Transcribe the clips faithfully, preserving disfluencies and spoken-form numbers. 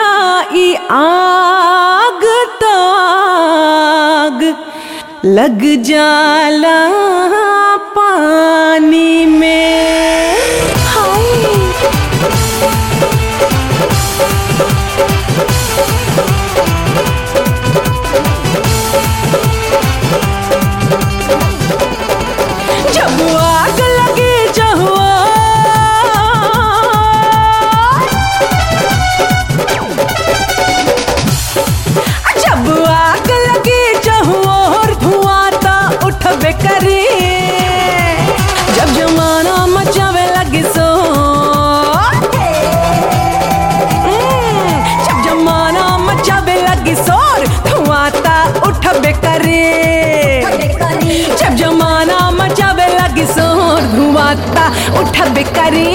जाई आग ताग लग जाला पानी में। हाय जब आग लगे जहुआ जब आग लगे जहुआ धुआं ता उठबे करे। जब जमाना मचावे लगे सो जब जमाना मचावे लगे शोर धुआं ता उठबे करे। जब जमाना मचावे लगे शोर धुआं ता उठबे करे।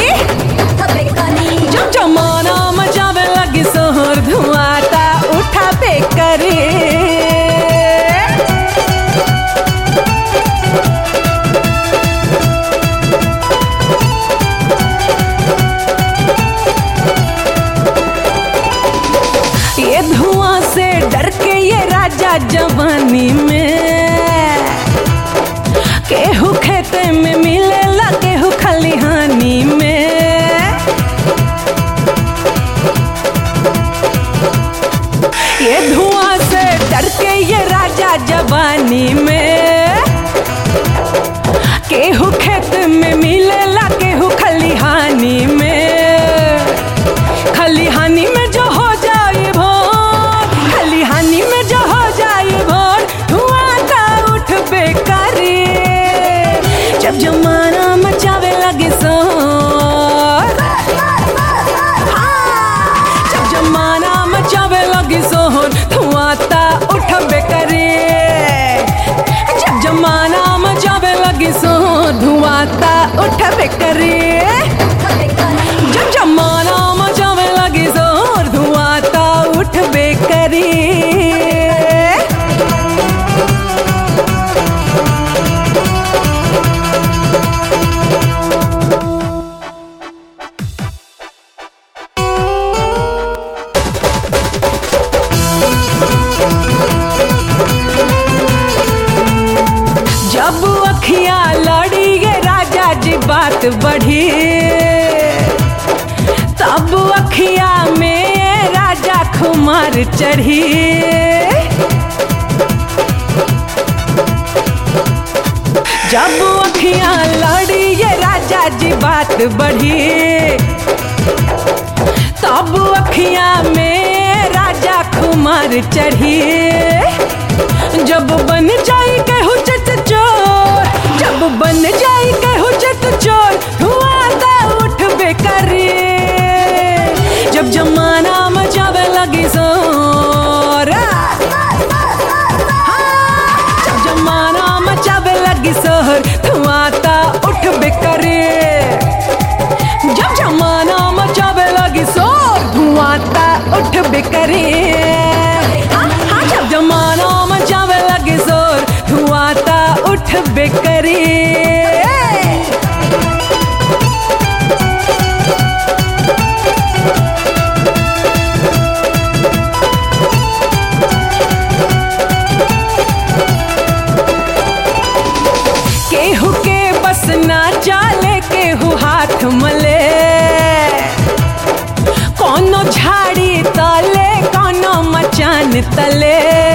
जब जमाना मचावे लगे शोर धुआं ता उठबे करे। ये धुआं से डर के ये राजा जवानी में केहू खेते में मिलेला केहू खलिहानी में। ये धुआं से डर के ये राजा जवानी में केहू खेत में मिलेला केहू खलिहानी में। खलिहानी में जो हो जाए भोर खलिहानी में जो हो जाए भोर धुआं ता उठबे करे। जब जमाना मचावे लगे शोर जब जमाना मचावे लगे शोर धुआं ता उठबे करे। जब जमाना मचावे लगे शोर धुआं ता उठबे करे। जब जमाना मचावे लगे शोर धुआं ता उठबे करे। जब अखियां लड़ी ये राजा जी बात बढ़ी तब अखियां में राजा खुमार चढ़ी। जब अखियां लड़ी ये राजा जी बात बढ़ी तब अखियां में राजा खुमार चढ़ी। जब बन जाई कहू चट चोर जब बन जाई कहू चट चोर धुआं ता उठबे करे। जब जमाना मचावे लगे शोर जब जमाना मचावे लगे शोर धुआं ता उठबे करे। जब जमाना मचावे लगे शोर धुआं ता उठबे करे। जब जमाना मचावे लगे शोर धुआं ता उठबे करे। केहू के बस ना चाले केहू हाथ मले कोनो झाड़ी तले कोनो मचान तले।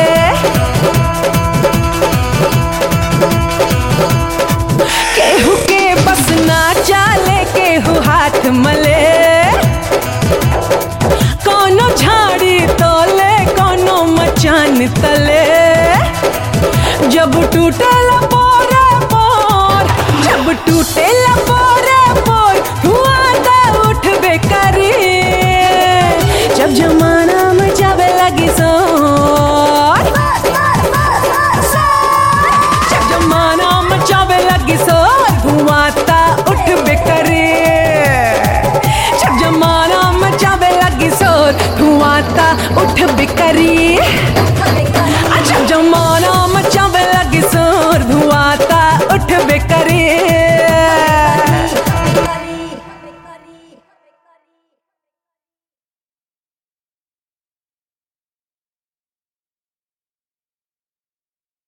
केहू के बस ना चाले केहू हाथ मले कोनो झाड़ी तले कोनो मचान तले। जब टूटेला पोरे पोर जब टूटेला पोरे पोर धुआं ता उठबे करे। जब जमाना मचावे लगे शोर जब जमाना मचावे लगे शोर धुआं ता उठबे करे। जब जमाना मचावे लगे शोर धुआं ता उठबे करे। जब जमाना